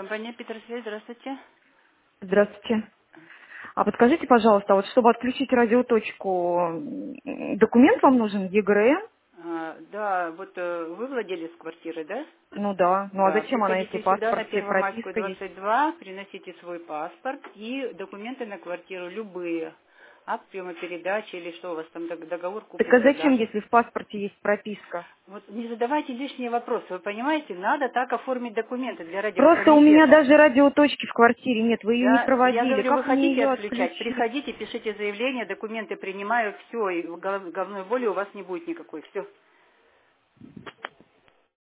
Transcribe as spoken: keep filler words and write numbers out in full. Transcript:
Компания Петерсвязь, здравствуйте. Здравствуйте. А подскажите, пожалуйста, вот чтобы отключить радиоточку, м, документ вам нужен, ЕГРН? А, да, вот э, вы владелец квартиры, да? Ну да. Ну а Да, зачем она, если приходите сюда на паспорт и Первомайскую прописка есть? двадцать два, приносите свой паспорт и документы на квартиру любые. Акт приема-передачи или что у вас там, дог- договор Так а зачем, купли-продажи. если в паспорте есть прописка? Вот не задавайте лишние вопросы, вы понимаете, надо так оформить документы для Просто у меня радиокомитета. даже радиоточки в квартире нет, вы ее не Я, я проводили. говорю, вы Как мне хотите ее отключать? отключить? Приходите, пишите заявление, документы принимаю, все, и гол- головной боли у вас не будет никакой, все.